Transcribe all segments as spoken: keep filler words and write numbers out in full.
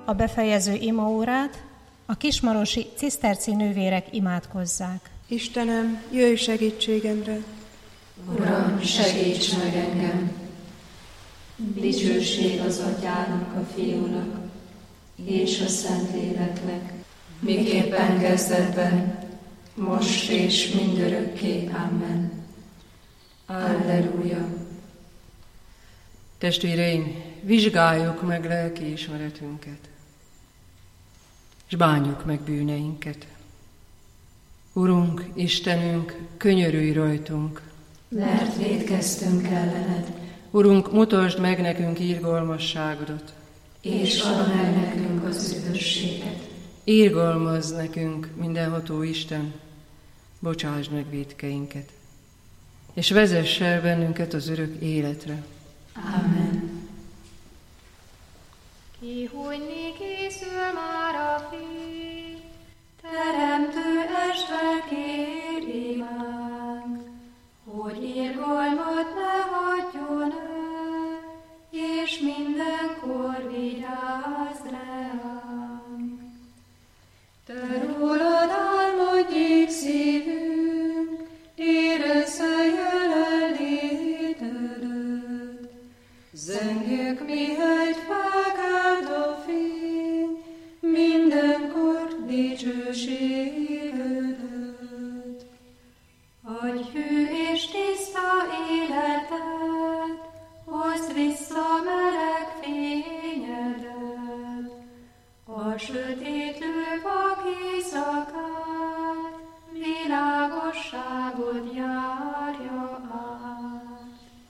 a befejező imaórát a kismarosi ciszterci nővérek imádkozzák. Istenem, jöjj segítségemre! Uram, segíts meg engem! Dicsőség az Atyának, a Fiúnak és a Szentléleknek, miképpen kezdetben, most és mindörökké. Amen. Alleluja! Testvéreim, vizsgáljuk meg lelki ismeretünket, és bánjuk meg bűneinket. Urunk, Istenünk, könyörülj rajtunk, mert vétkeztünk ellened. Urunk, mutasd meg nekünk irgalmasságodat, és add meg nekünk az üdvösséget. Irgalmazz nekünk, mindenható Isten, bocsásd meg vétkeinket, és vezess el bennünket az örök életre. Amen. Kihújni készül már a fény, teremtő Isten kér imánk, hogy irgalmat ne hagyjon el, és mindenkor vigyázz ránk. Te rólad álmodjék szívünk, érezze jelenlétedet, zengjük mihegy felkelt a fény, mindenkor dicsőségedet. Adj hű és tiszta életet, hozd vissza meleg fényedet, a sötétlő vak éjszakát, világosságot járja át.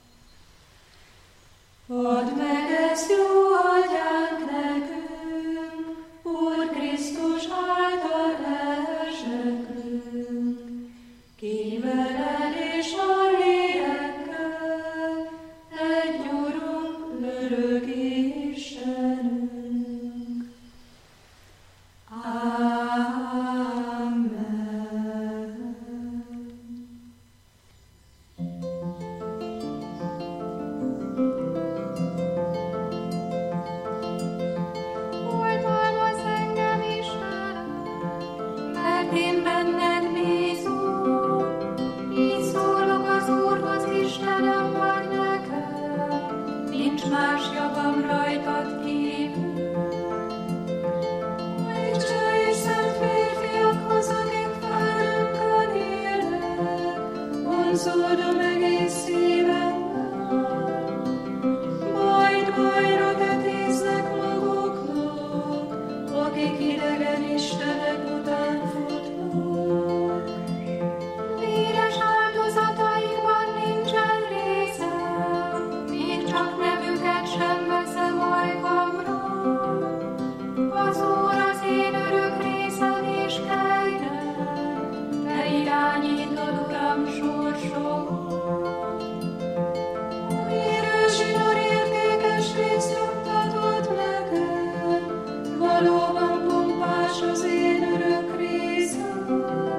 Add meg ezt, jó Atyánk, nekünk, Úr Krisztus által elsekünk, ki veled és a lélekkel, egy Urunk, örök Istenünk. Amen. Oltalmazz engem, Istenem, mert én benned bízom, így szólok az Úrhoz, Istenem vagy nekem, nincs más javam rajtad kívül. Isten és szent férfiakhoz, akik felünkön élnek, vonzódom egész szívemmel. Majd bajra tetéznek maguknak, akik idegen istenek után futnak. Véres áldozataikban nincsen részem, még csak nevüket sem veszem ajkamra. Az Úr az én örök részem és kegyem, te irányítod, Uram, sorsomat. Érő zsinór értékes részt juttatod nekem, valóban pompás az én örök részem.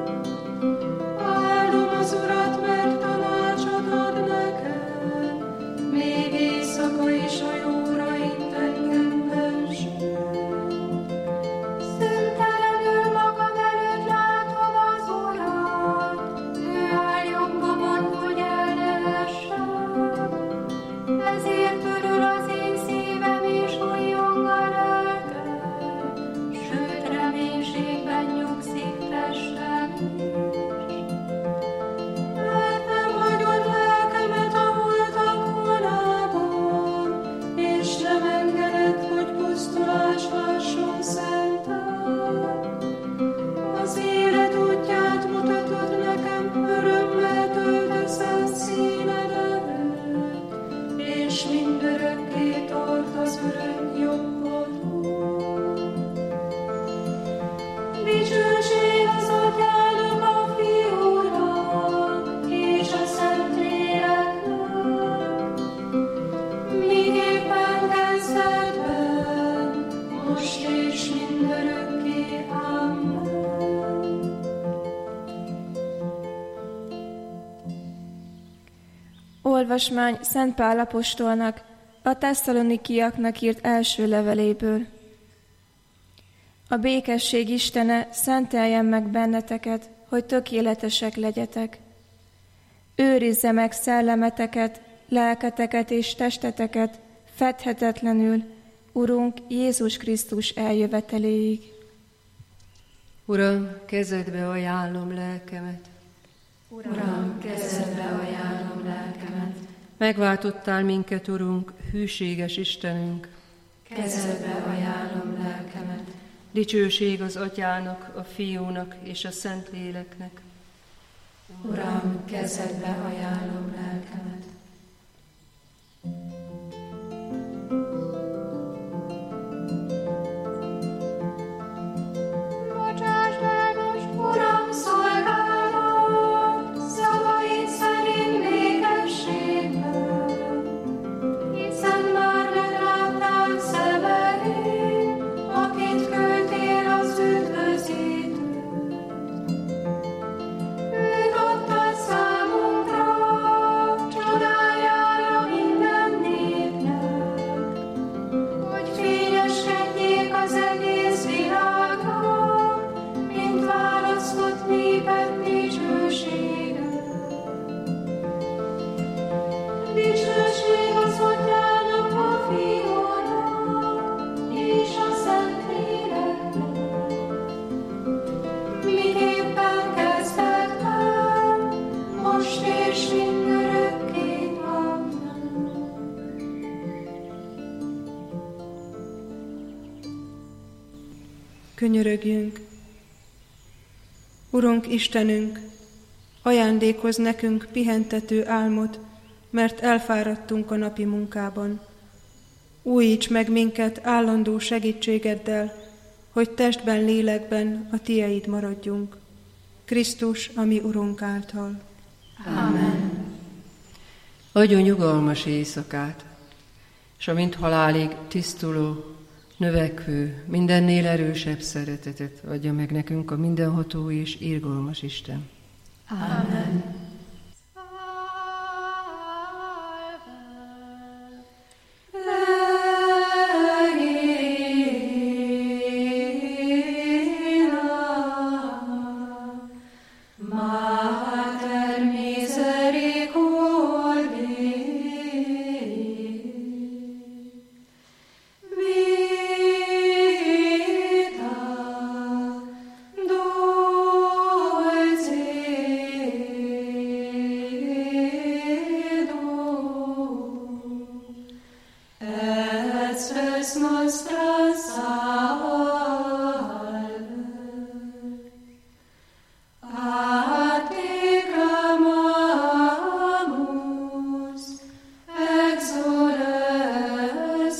Áldom az Urat, mert tanácsot ad nekem, még éjszaka is a jóra itt engem vezet. Szüntelenül magam előtt látom az Urat, ő áll jobbomon, hogy el ne essem. Ezért örül az én szívem és újjong a lelkem, sőt reménységben nyugszik testem is. Mert nem hagyod lelkemet a holtak vonában, és nem engeded, hogy pusztulás lásson szented. Az élet útját mutatod nekem, örömmel töltesz színed előtt, és mindörökké tart az örök jobbodon. Dicsőség az Atyának, a Fiúnak és a Szentléleknek, miképpen kezdetben, most és mindörökké. Amen. A békesség Istene szenteljen meg benneteket, hogy tökéletesek legyetek. Őrizze meg szellemeteket, lelketeket és testeteket fedhetetlenül, Urunk Jézus Krisztus eljöveteléig. Uram, kezedbe ajánlom lelkemet. Uram, kezedbe ajánlom lelkemet. Megváltottál minket, Urunk, hűséges Istenünk. Kezedbe ajánlom lelkemet. Dicsőség az Atyának, a Fiúnak és a Szentléleknek. Uram, kezedbe ajánlom lelkemet. Bocsásd el most, Uram, szolgálat, szavaid szerint békességben, hiszen már megláttál szemeid, akit küldtél az üdvözítő. Őt adtad számunkra, csodájára minden népnek, hogy fényeskedjék az egész világnak, mint választott néped dicsősége. Dicsőség az Atyának, a Fiúnak és a Szentléleknek, miképpen kezdetben, most és mindörökké. Amen. Könyörögjünk! Urunk Istenünk, ajándékozz nekünk pihentető álmot, mert elfáradtunk a napi munkában. Újíts meg minket állandó segítségeddel, hogy testben, lélekben a Tieid maradjunk. Krisztus, a mi Urunk által. Amen. Adjon nyugalmas éjszakát, és amint halálig tisztuló, növekvő, mindennél erősebb szeretetet adja meg nekünk a mindenható és irgalmas Isten. Amen. Mater misericordiae, vita dulcedo, et spes nostra salve. A te clamamus, exoles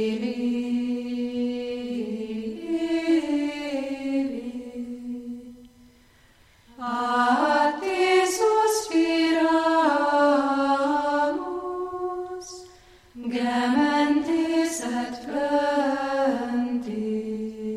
Filii. A te suspiramus, gementes et flentes.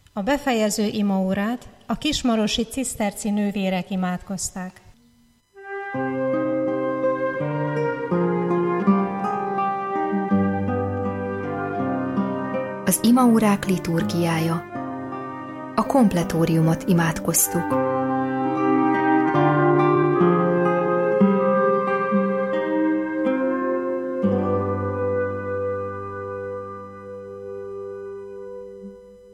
A befejező imaórát a kismarosi ciszterci nővérek imádkozták. Az imaórák liturgiája. A kompletóriumot imádkoztuk.